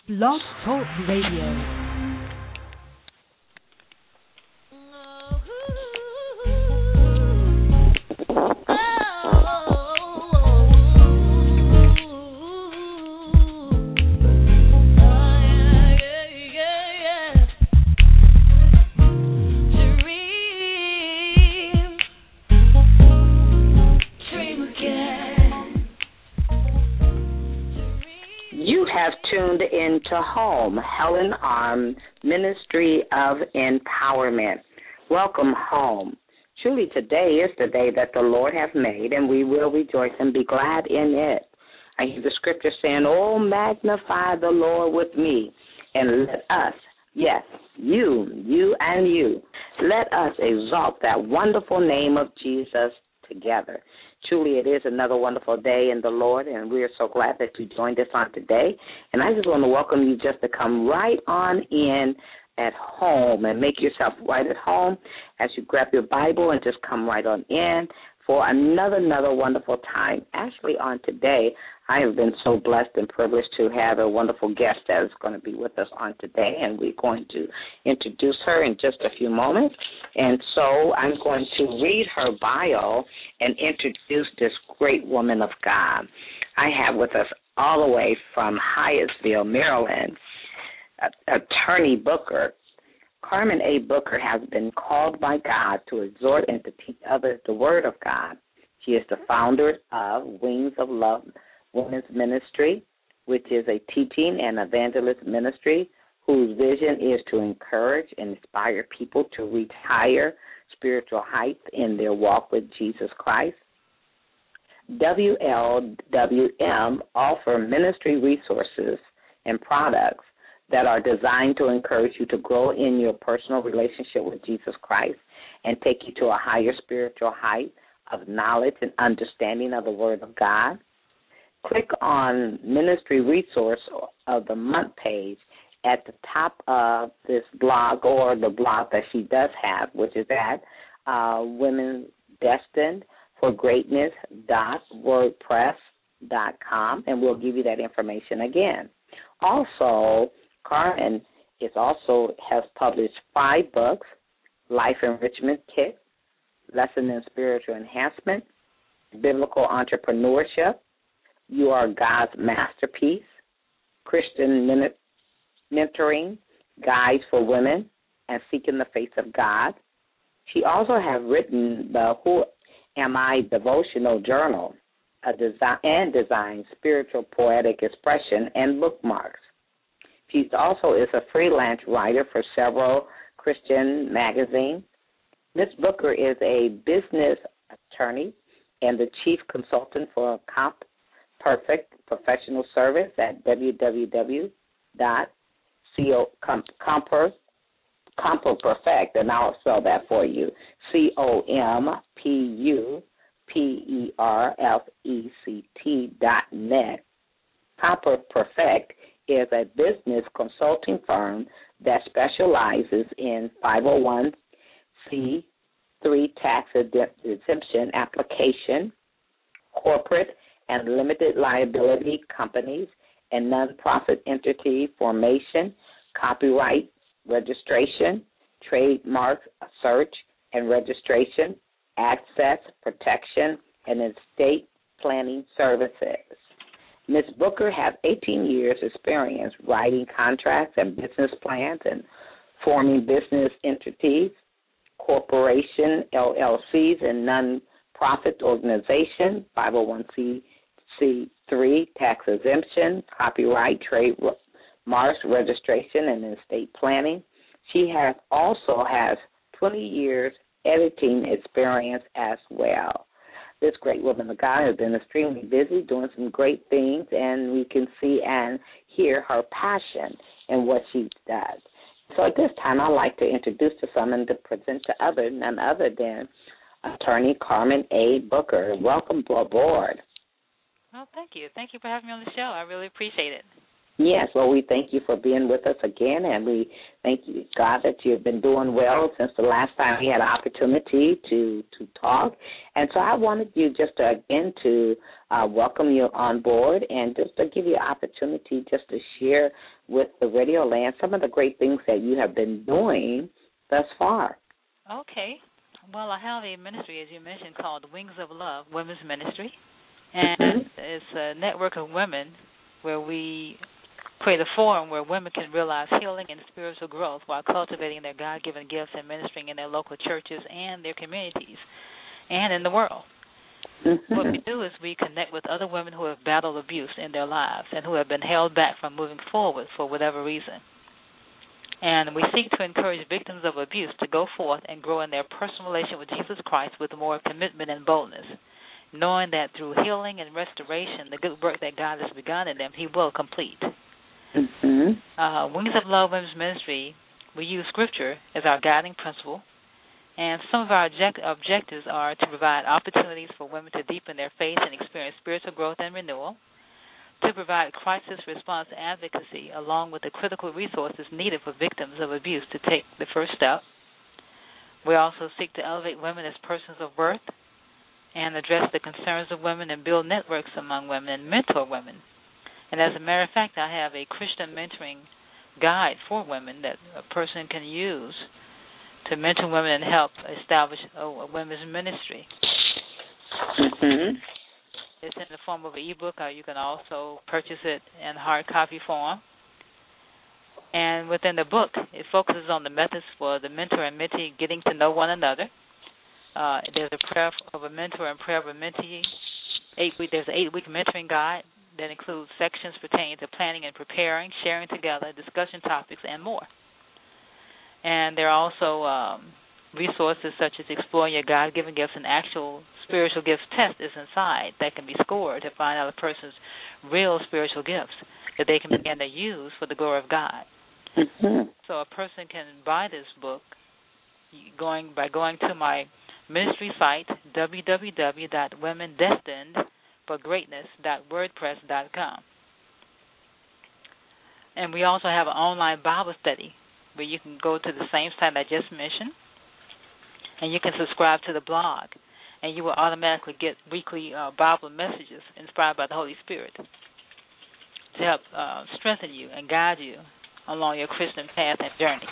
Blog Talk Radio. Tuned into Home, Helen Arm, Ministry of Empowerment. Welcome home. Truly, today is the day that the Lord hath made, and we will rejoice and be glad in it. I hear the scripture saying, "Oh, magnify the Lord with me, and let us," yes, you and you, "let us exalt that wonderful name of Jesus together." Truly, it is another wonderful day in the Lord, and we are so glad that you joined us on today. And I just want to welcome you just to come right on in at home and make yourself right at home as you grab your Bible and just come right on in for another wonderful time. Actually, on today, I have been so blessed and privileged to have a wonderful guest that is going to be with us on today, and we're going to introduce her in just a few moments. And so I'm going to read her bio and introduce this great woman of God. I have with us all the way from Hyattsville, Maryland, Attorney Booker. Carmen A. Booker has been called by God to exhort and to teach others the Word of God. She is the founder of Wings of Love Women's Ministry, which is a teaching and evangelist ministry whose vision is to encourage and inspire people to reach higher spiritual heights in their walk with Jesus Christ. WLWM offer ministry resources and products that are designed to encourage you to grow in your personal relationship with Jesus Christ and take you to a higher spiritual height of knowledge and understanding of the Word of God. Click on Ministry Resource of the Month page at the top of this blog, or the blog that she does have, which is at womendestinedforgreatness.wordpress.com, and we'll give you that information again. Also, Carmen has published 5 books: Life Enrichment Kit, Lesson in Spiritual Enhancement, Biblical Entrepreneurship, You Are God's Masterpiece, Christian Mentoring, Guides for Women, and Seeking the Face of God. She also has written the Who Am I devotional journal, designed spiritual poetic expression and bookmarks. She also is a freelance writer for several Christian magazines. Ms. Booker is a business attorney and the chief consultant for Perfect Professional Service at www.compuperfect, and I'll spell that for you, COMPUPERFECT.net. CompuPerfect is a business consulting firm that specializes in 501c3 tax exemption application, corporate and limited liability companies, and nonprofit entity formation, copyright registration, trademark search and registration, access, protection, and estate planning services. Ms. Booker has 18 years' experience writing contracts and business plans and forming business entities, corporation, LLCs, and nonprofit organizations, 501c3 tax exemption, copyright, trademarks registration, and estate planning. She also has 20 years editing experience as well. This great woman of God has been extremely busy doing some great things, and we can see and hear her passion in what she does. So at this time, I'd like to introduce to someone to present to none other than Attorney Carmen A. Booker. Welcome aboard. Well, thank you. Thank you for having me on the show. I really appreciate it. Yes, well, we thank you for being with us again, and we thank you, God, that you've been doing well since the last time we had an opportunity to talk. And so I wanted you just to, again, to welcome you on board and just to give you an opportunity just to share with the Radio Land some of the great things that you have been doing thus far. Okay. Well, I have a ministry, as you mentioned, called Wings of Love Women's Ministry, and it's a network of women where we create a forum where women can realize healing and spiritual growth while cultivating their God-given gifts and ministering in their local churches and their communities and in the world. What we do is we connect with other women who have battled abuse in their lives and who have been held back from moving forward for whatever reason. And we seek to encourage victims of abuse to go forth and grow in their personal relationship with Jesus Christ with more commitment and boldness, knowing that through healing and restoration, the good work that God has begun in them, He will complete. Wings of Love Women's Ministry, we use Scripture as our guiding principle, and some of our objectives are to provide opportunities for women to deepen their faith and experience spiritual growth and renewal, to provide crisis response advocacy along with the critical resources needed for victims of abuse to take the first step. We also seek to elevate women as persons of worth and address the concerns of women and build networks among women and mentor women. And as a matter of fact, I have a Christian mentoring guide for women that a person can use to mentor women and help establish a women's ministry. It's in the form of an e-book. You can also purchase it in hard copy form. And within the book, it focuses on the methods for the mentor and mentee getting to know one another. There's a prayer of a mentor and prayer of a mentee. There's an 8-week mentoring guide that includes sections pertaining to planning and preparing, sharing together, discussion topics, and more. And there are also resources such as exploring your God-given gifts. An actual spiritual gifts test is inside that can be scored to find out a person's real spiritual gifts that they can begin to use for the glory of God. So a person can buy this book by going to my ministry site, www.womendestinedforgreatness.wordpress.com. And we also have an online Bible study where you can go to the same site I just mentioned, and you can subscribe to the blog, and you will automatically get weekly Bible messages inspired by the Holy Spirit to help strengthen you and guide you along your Christian path and journey.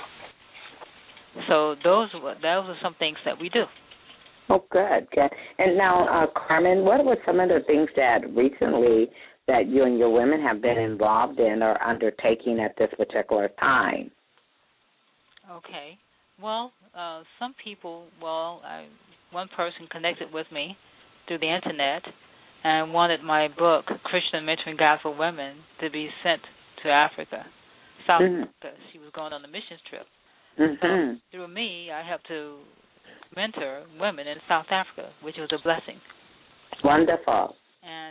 So those are some things that we do. Oh, good. And now, Carmen, what were some of the things that recently that you and your women have been involved in or undertaking at this particular time? Okay. Well, some people, one person connected with me through the Internet and wanted my book, Christian Mentoring Guide for Women, to be sent to Africa, South Africa. She was going on a missions trip. So through me, I helped to mentor women in South Africa, which was a blessing. Wonderful. And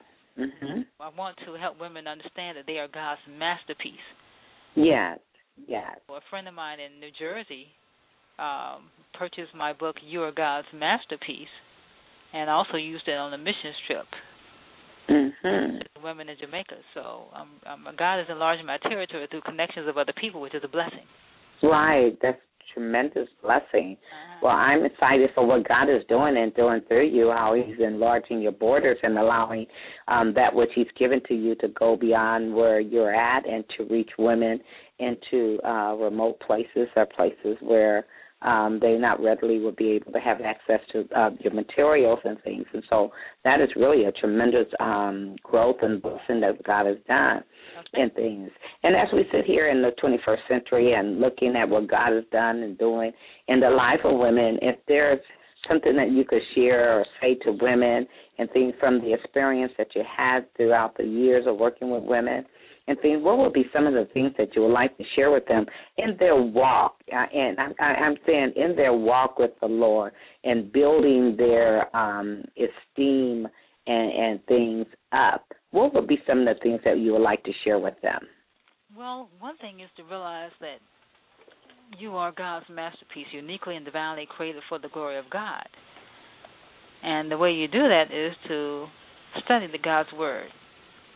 I want to help women understand that they are God's masterpiece. Yes. Well, a friend of mine in New Jersey purchased my book, You Are God's Masterpiece, and also used it on a missions trip to women in Jamaica. So God is enlarging my territory through connections of other people, which is a blessing. Right. That's a tremendous blessing. Well, I'm excited for what God is doing and doing through you, how He's enlarging your borders and allowing that which He's given to you to go beyond where you're at and to reach women into remote places or places where they not readily would be able to have access to your materials and things. And so that is really a tremendous growth and blessing that God has done in things. And as we sit here in the 21st century and looking at what God has done and doing in the life of women, if there's something that you could share or say to women and things from the experience that you had throughout the years of working with women and things, what would be some of the things that you would like to share with them in their walk? And I'm saying in their walk with the Lord and building their esteem and things up. What would be some of the things that you would like to share with them? Well, one thing is to realize that you are God's masterpiece, uniquely and divinely created for the glory of God. And the way you do that is to study the God's Word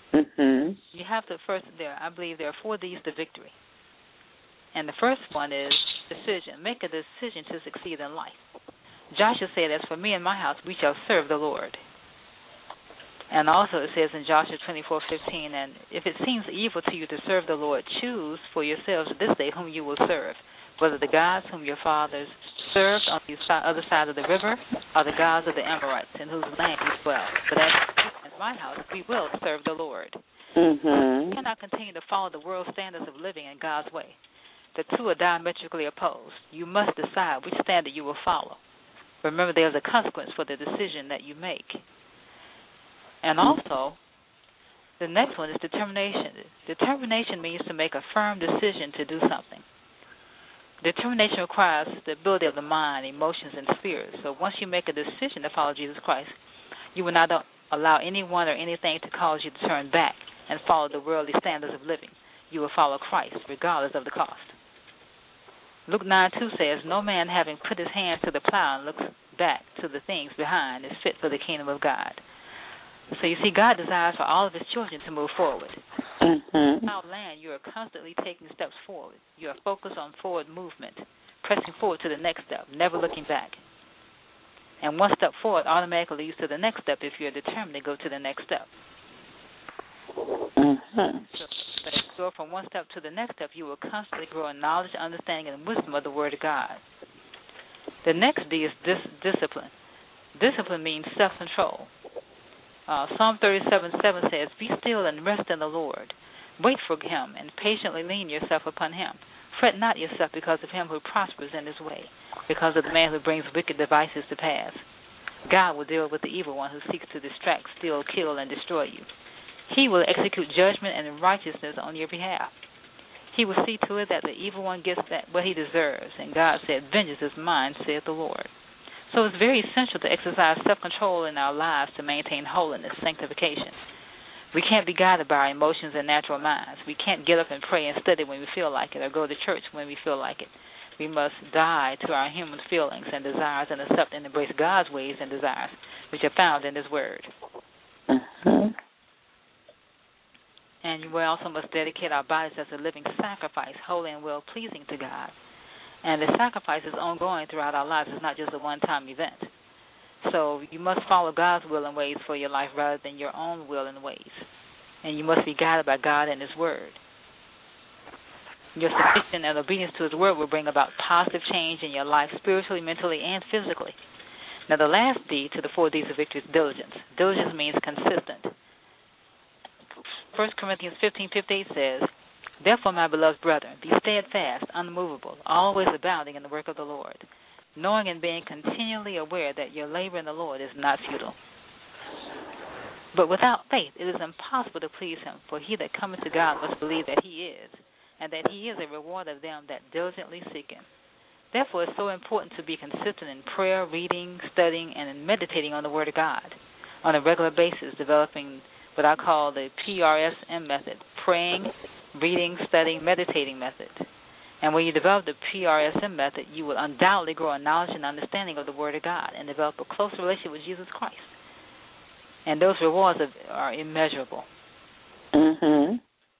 Mm-hmm. You have to first, I believe there are 4 D's to victory. And the first one is decision. Make a decision to succeed in life. Joshua said, as for me and my house, we shall serve the Lord. And also it says in Joshua 24:15, and if it seems evil to you to serve the Lord, choose for yourselves this day whom you will serve, whether the gods whom your fathers served on the other side of the river, or the gods of the Amorites in whose land you dwell. But as for me and my house, we will serve the Lord. Mm-hmm. You cannot continue to follow the world's standards of living in God's way. The two are diametrically opposed. You must decide which standard you will follow. Remember, there's a consequence for the decision that you make. And also, the next one is determination. Determination means to make a firm decision to do something. Determination requires the ability of the mind, emotions, and spirit. So once you make a decision to follow Jesus Christ, you will not allow anyone or anything to cause you to turn back and follow the worldly standards of living. You will follow Christ regardless of the cost. Luke 9:2 says, no man having put his hand to the plow and looks back to the things behind is fit for the kingdom of God. So you see, God desires for all of his children to move forward. Mm-hmm. Without land, you are constantly taking steps forward. You are focused on forward movement, pressing forward to the next step, never looking back. And one step forward automatically leads to the next step if you are determined to go to the next step. Mm-hmm. But as you go from one step to the next step, you will constantly grow in knowledge, understanding, and wisdom of the Word of God. The next D is discipline. Discipline means self-control. Psalm 37:7 says, be still and rest in the Lord. Wait for him and patiently lean yourself upon him. Fret not yourself because of him who prospers in his way, because of the man who brings wicked devices to pass. God will deal with the evil one who seeks to distract, steal, kill, and destroy you. He will execute judgment and righteousness on your behalf. He will see to it that the evil one gets what he deserves. And God said, vengeance is mine, saith the Lord. So it's very essential to exercise self-control in our lives to maintain holiness, sanctification. We can't be guided by our emotions and natural minds. We can't get up and pray and study when we feel like it or go to church when we feel like it. We must die to our human feelings and desires and accept and embrace God's ways and desires, which are found in his word. Mm-hmm. And we also must dedicate our bodies as a living sacrifice, holy and well-pleasing to God. And the sacrifice is ongoing throughout our lives. It's not just a one-time event. So you must follow God's will and ways for your life rather than your own will and ways. And you must be guided by God and his word. Your submission and obedience to his word will bring about positive change in your life spiritually, mentally, and physically. Now the last D to the 4 Ds of victory is diligence. Diligence means consistent. 1 Corinthians 15:58 says, therefore, my beloved brethren, be steadfast, unmovable, always abounding in the work of the Lord, knowing and being continually aware that your labor in the Lord is not futile. But without faith it is impossible to please him, for he that cometh to God must believe that he is, and that he is a rewarder of them that diligently seek him. Therefore, it's so important to be consistent in prayer, reading, studying, and in meditating on the Word of God on a regular basis, developing what I call the PRSM method, praying, reading, studying, meditating method. And when you develop the PRSM method, you will undoubtedly grow in knowledge and understanding of the Word of God and develop a close relationship with Jesus Christ. And those rewards are immeasurable. Mm-hmm.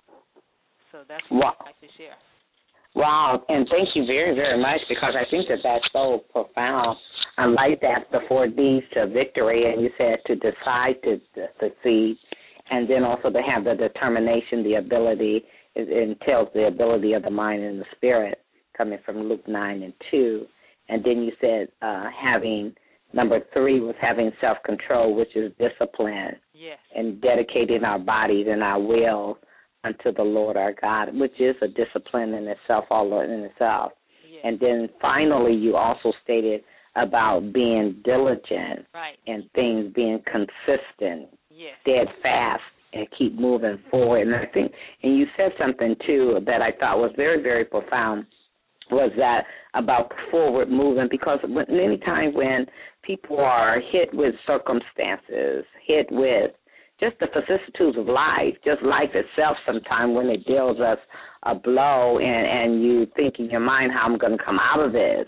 So that's what I'd like to share. Wow, and thank you very, very much, because I think that that's so profound. I like that, the 4 Ds to victory, and you said to decide to succeed, and then also to have the determination, the ability. It entails the ability of the mind and the spirit, coming from Luke 9:2. And then you said having, number 3 was having self-control, which is discipline. Yes. And dedicating our bodies and our will unto the Lord our God, which is a discipline in itself, all in itself. Yes. And then finally you also stated about being diligent, right, and things being consistent, yes, steadfast, and keep moving forward. And I think, and you said something too that I thought was very, very profound, was that about forward movement, because many times when people are hit with circumstances, hit with just the vicissitudes of life, just life itself sometimes when it deals us a blow and you think in your mind how I'm going to come out of this,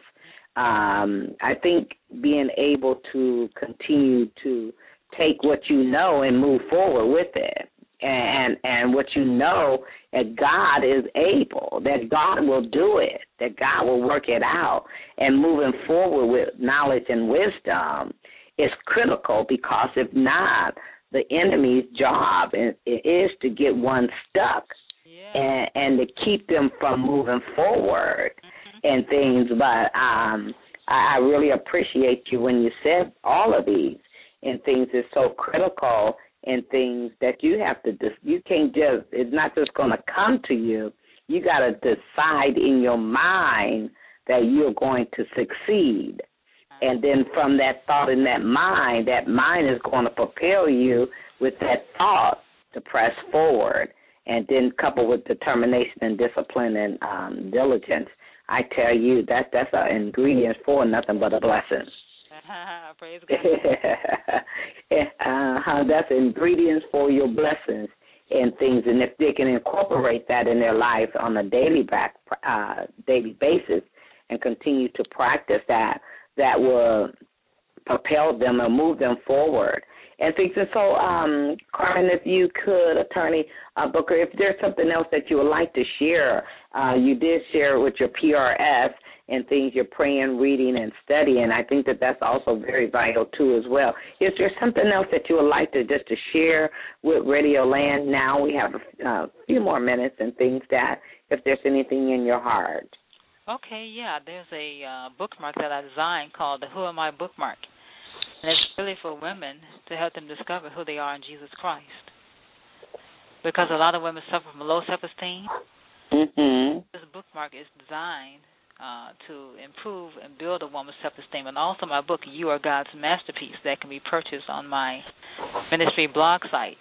I think being able to continue to take what you know and move forward with it and what you know, that God is able, that God will do it, that God will work it out. And moving forward with knowledge and wisdom is critical, because if not, the enemy's job is to get one stuck, and to keep them from moving forward and things. But I really appreciate you when you said all of these, and things is so critical, and things that you have to you can't just, it's not just going to come to you. You got to decide in your mind that you're going to succeed. And then from that thought in that mind is going to propel you with that thought to press forward. And then coupled with determination and discipline and diligence, I tell you, that's an ingredient for nothing but a blessing. Praise God. That's ingredients for your blessings and things. And if they can incorporate that in their life on a daily basis and continue to practice that, that will propel them and move them forward. And things. And so, Carmen, if you could, Attorney Booker, if there's something else that you would like to share, you did share with your PRS and things, you're praying, reading, and studying. I think that that's also very vital, too, as well. Is there something else that you would like to just to share with Radio Land now? We have a few more minutes and things that, if there's anything in your heart. Okay, yeah, there's a bookmark that I designed called the Who Am I bookmark. And it's really for women to help them discover who they are in Jesus Christ. Because a lot of women suffer from low self-esteem. This bookmark is designed to improve and build a woman's self-esteem. And also my book, You Are God's Masterpiece, that can be purchased on my ministry blog site,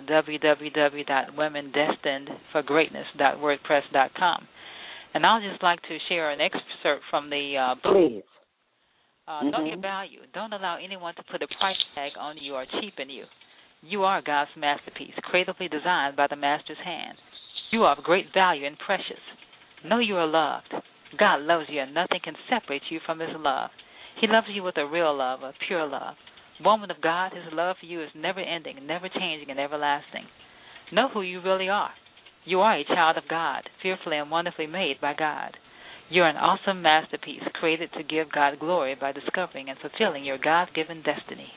www.womendestinedforgreatness.wordpress.com. And I'll just like to share an excerpt from the book. Please. Know your value. Don't allow anyone to put a price tag on you or cheapen you. You are God's masterpiece, creatively designed by the Master's hand. You are of great value and precious. Know you are loved. God loves you, and nothing can separate you from His love. He loves you with a real love, a pure love. Woman of God, His love for you is never ending, never changing, and everlasting. Know who you really are. You are a child of God, fearfully and wonderfully made by God. You're an awesome masterpiece, created to give God glory by discovering and fulfilling your God-given destiny.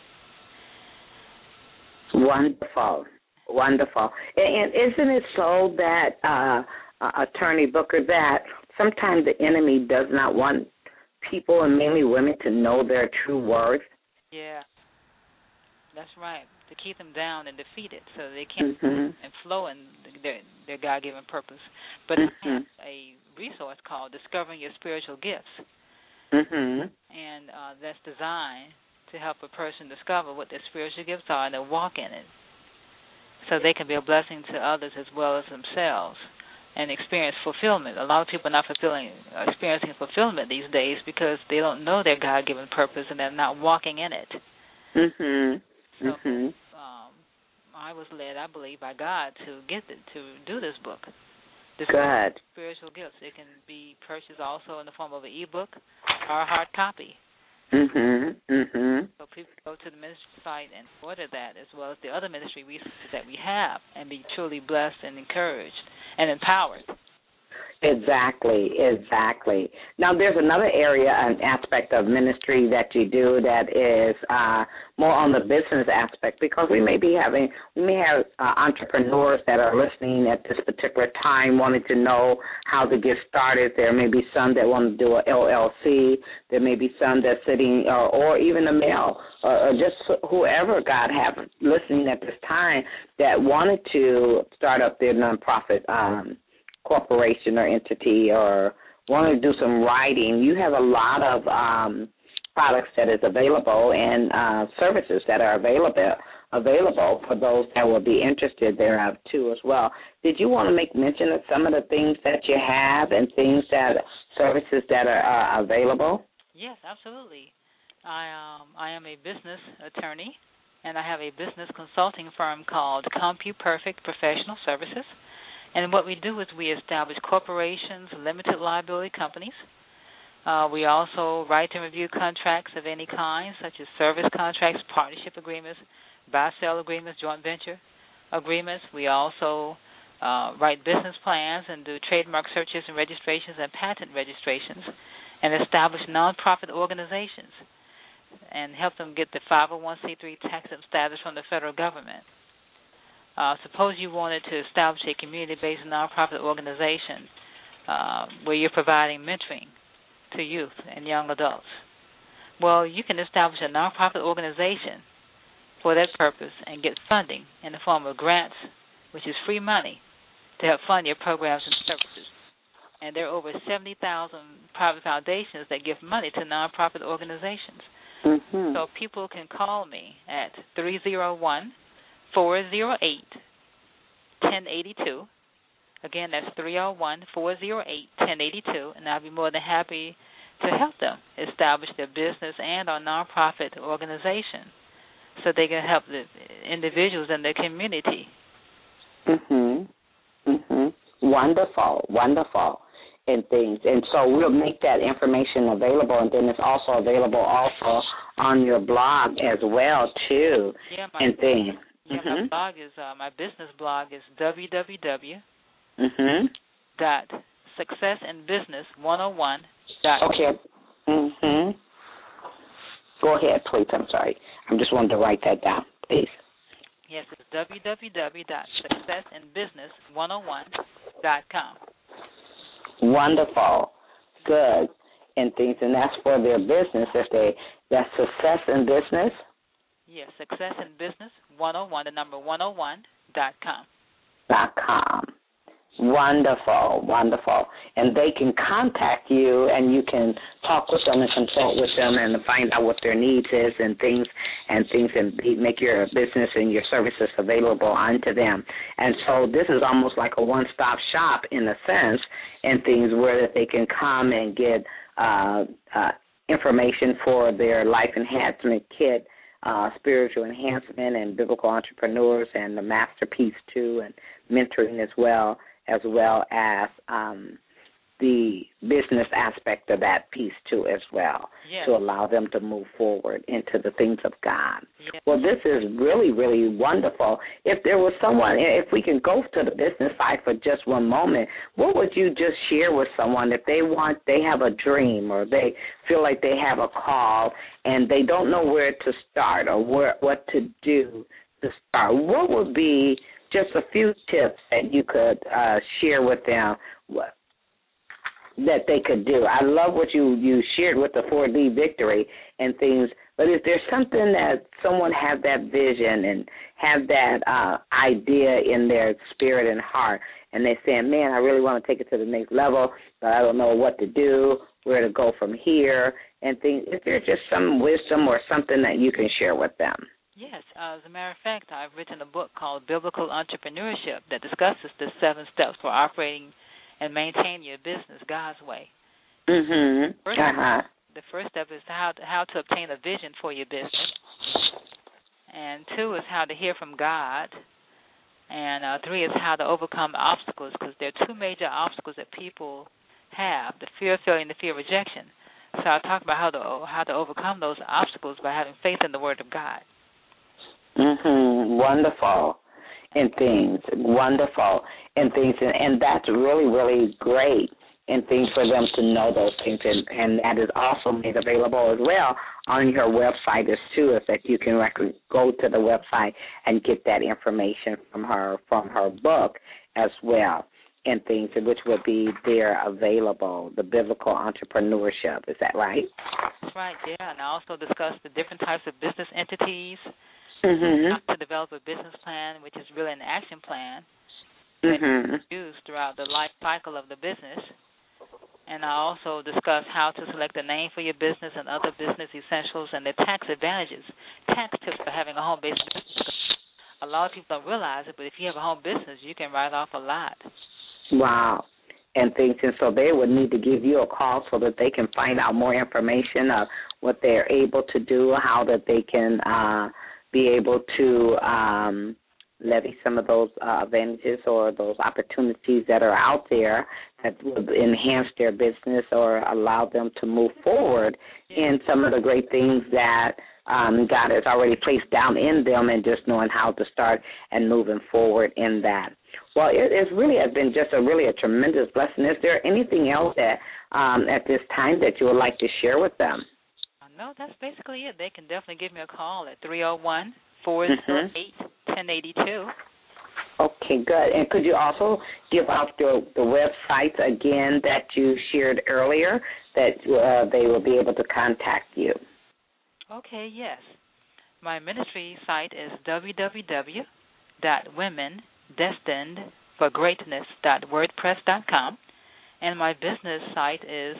Wonderful, wonderful. And isn't it so that, Attorney Booker, that sometimes the enemy does not want people, and mainly women, to know their true worth? Yeah, that's right. To keep them down and defeated so they can't and flow in their God-given purpose. But I have a resource called Discovering Your Spiritual Gifts. And that's designed to help a person discover what their spiritual gifts are and to walk in it so they can be a blessing to others as well as themselves and experience fulfillment. A lot of people are not experiencing fulfillment these days because they don't know their God-given purpose and they're not walking in it. So, I was led, I believe, by God to do this book. Good. Spiritual gifts. It can be purchased also in the form of an e-book or a hard copy. So people go to the ministry site and order that, as well as the other ministry resources that we have, and be truly blessed and encouraged and empowered. Exactly. Now, there's another area, an aspect of ministry that you do that is more on the business aspect, because we may have entrepreneurs that are listening at this particular time wanting to know how to get started. There may be some that want to do an LLC. There may be some that's sitting, or even a male, or just whoever God have listening at this time that wanted to start up their nonprofit corporation or entity, or want to do some writing. You have a lot of products that is available and services that are available for those that will be interested thereof too as well. Did you want to make mention of some of the things that you have and services that are available? Yes, absolutely. I am a business attorney, and I have a business consulting firm called CompuPerfect Professional Services. And what we do is we establish corporations, limited liability companies. We also write and review contracts of any kind, such as service contracts, partnership agreements, buy-sell agreements, joint venture. agreements. We also write business plans and do trademark searches and registrations and patent registrations, and establish nonprofit organizations and help them get the 501c3 tax-exempt status from the federal government. Suppose you wanted to establish a community-based nonprofit organization where you're providing mentoring to youth and young adults. Well, you can establish a nonprofit organization for that purpose and get funding in the form of grants, which is free money, to help fund your programs and services. And there are over 70,000 private foundations that give money to nonprofit organizations. Mm-hmm. So people can call me at 301-408-1082. Again, that's 301-408-1082, and I'll be more than happy to help them establish their business and or nonprofit organization so they can help the individuals in their community. Mhm. Mhm. Wonderful, wonderful, and things. And so we'll make that information available, and then it's also available also on your blog as well too. Yeah, and things. My blog is my business blog is www.successinbusiness101.com. Okay. Mhm. Go ahead, please. I'm sorry. I just wanted to write that down, please. Yes, it's www.successinbusiness101.com. Wonderful. Good. And things, and that's for their business. That's Success in Business? Yes, successinbusiness101, the number 101.com. .com. Wonderful, wonderful. And they can contact you, and you can talk with them and consult with them and find out what their needs is and things, and make your business and your services available onto them. And so this is almost like a one-stop shop in a sense, and things where that they can come and get information for their life enhancement kit, spiritual enhancement and biblical entrepreneurs, and the masterpiece too, and mentoring as well as the business aspect of that piece too as well, yes, to allow them to move forward into the things of God. Yes. Well, this is really, really wonderful. If there was someone, if we can go to the business side for just one moment, what would you just share with someone if they have a dream or they feel like they have a call and they don't know where to start or what to do to start? What would be just a few tips that you could share with them that they could do? I love what you shared with the 4D victory and things, but if there's something that someone have that vision and have that idea in their spirit and heart, and they're saying, man, I really want to take it to the next level, but I don't know what to do, where to go from here, and things, is there just some wisdom or something that you can share with them? Yes. As a matter of fact, I've written a book called Biblical Entrepreneurship that discusses the 7 steps for operating and maintaining your business God's way. Mm-hmm. The first step is how to obtain a vision for your business. And 2 is how to hear from God. And 3 is how to overcome obstacles, because there are 2 major obstacles that people have, the fear of failure and the fear of rejection. So I'll talk about how to overcome those obstacles by having faith in the Word of God. Mm-hmm. Wonderful. And things, wonderful, and things, and that's really, really great, and things for them to know those things, and that is also made available as well on your website as too, if that you can go to the website and get that information from her book as well, and things, which will be there available, the Biblical Entrepreneurship. Is that right? That's right, yeah, and I also discuss the different types of business entities, mm-hmm. how to develop a business plan, which is really an action plan mm-hmm. that is used throughout the life cycle of the business. And I also discuss how to select a name for your business and other business essentials and the tax advantages, tax tips for having a home-based business. A lot of people don't realize it, but if you have a home business, you can write off a lot. Wow. And things, and so they would need to give you a call so that they can find out more information of what they're able to do, how that they can be able to levy some of those advantages or those opportunities that are out there that will enhance their business or allow them to move forward in some of the great things that God has already placed down in them, and just knowing how to start and moving forward in that. Well, it really has been just a tremendous blessing. Is there anything else that at this time that you would like to share with them? No, that's basically it. They can definitely give me a call at 301-408-1082. Okay, good. And could you also give out the websites again that you shared earlier that they will be able to contact you? Okay, yes. My ministry site is www.womendestinedforgreatness.wordpress.com, and my business site is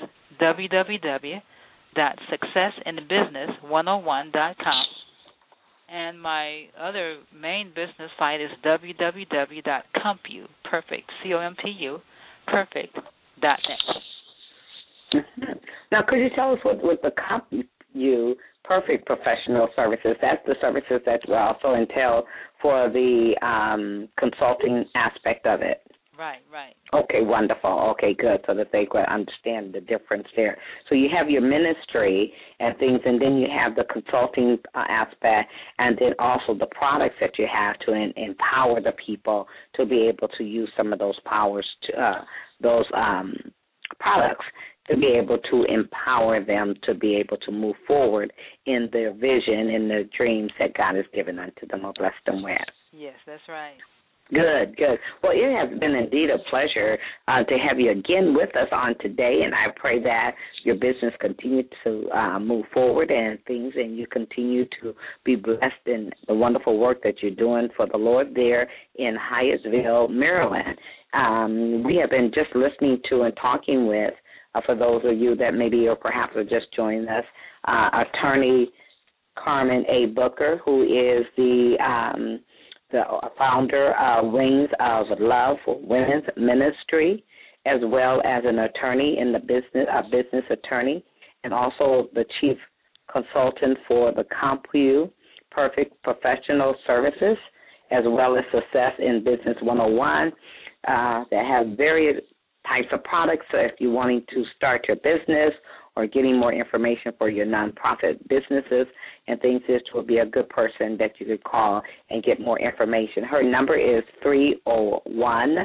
www.successinbusiness101.com. And my other main business site is www.compu, perfect, C-O-M-P-U, perfect.net. Mm-hmm. Now, could you tell us what the CompuU Perfect Professional Services, that's the services that you also entail for the consulting aspect of it? Right. Okay, wonderful. Okay, good, so that they could understand the difference there. So you have your ministry and things, and then you have the consulting aspect, and then also the products that you have to empower the people to be able to use some of those powers, those products, to be able to empower them to be able to move forward in their vision and their dreams that God has given unto them or blessed them with. Yes, that's right. Good. Well, it has been indeed a pleasure to have you again with us on today, and I pray that your business continue to move forward and things, and you continue to be blessed in the wonderful work that you're doing for the Lord there in Hyattsville, Maryland. We have been just listening to and talking with, for those of you that maybe or perhaps are just joining us, attorney Carmen A. Booker, who is the founder of Wings of Love for Women's Ministry, as well as an attorney in the business, a business attorney, and also the chief consultant for the CompuU Perfect Professional Services, as well as Success in Business 101, that have various types of products. So if you're wanting to start your business or getting more information for your nonprofit businesses and things, this will be a good person that you could call and get more information. Her number is 301-408-1082.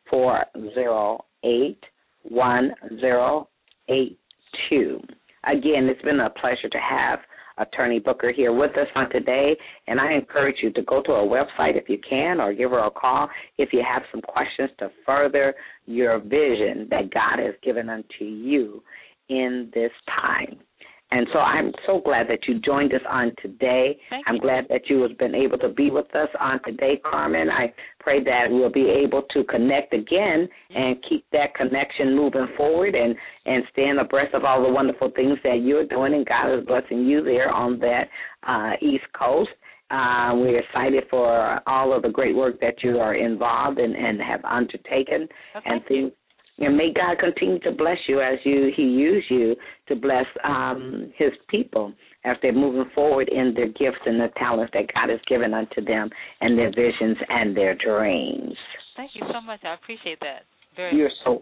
Again, it's been a pleasure to have Attorney Booker here with us on today, and I encourage you to go to our website if you can, or give her a call if you have some questions to further your vision that God has given unto you in this time. And so I'm so glad that you joined us on today. I'm glad that you have been able to be with us on today, Carmen. I pray that we'll be able to connect again and keep that connection moving forward and stand abreast of all the wonderful things that you're doing, and God is blessing you there on that East Coast. We're excited for all of the great work that you are involved in and have undertaken and things. And may God continue to bless you as He used you to bless His people as they're moving forward in their gifts and the talents that God has given unto them and their visions and their dreams. Thank you so much. I appreciate that. You're so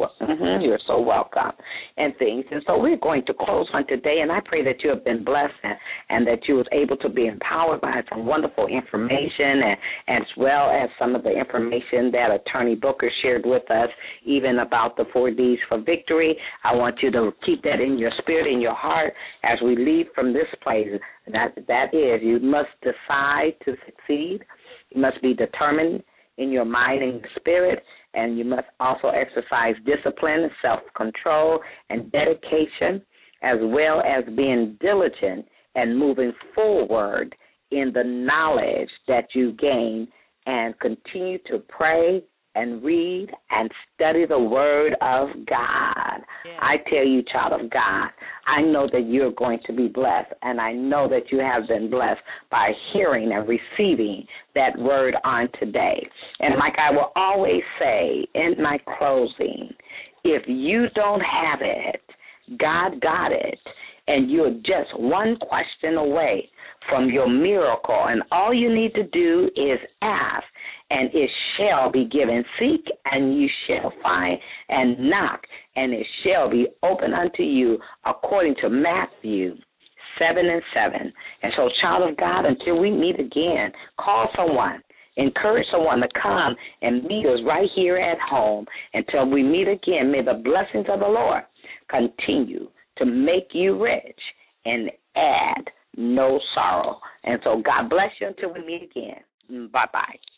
welcome and things. And so we're going to close on today, and I pray that you have been blessed and that you was able to be empowered by some wonderful information and as well as some of the information that Attorney Booker shared with us, even about the 4 Ds for victory. I want you to keep that in your spirit, in your heart, as we leave from this place. That is, you must decide to succeed. You must be determined in your mind and your spirit, and you must also exercise discipline, self-control, and dedication, as well as being diligent and moving forward in the knowledge that you gain, and continue to pray and read and study the Word of God. Yeah. I tell you, child of God, I know that you're going to be blessed, and I know that you have been blessed by hearing and receiving that Word on today. And like I will always say in my closing, if you don't have it, God got it, and you're just one question away from your miracle, and all you need to do is ask. and it shall be given. Seek, and you shall find, and knock, and it shall be open unto you, according to Matthew 7:7. And so, child of God, until we meet again, call someone, encourage someone to come and meet us right here at home. Until we meet again, may the blessings of the Lord continue to make you rich and add no sorrow. And so God bless you until we meet again. Bye-bye.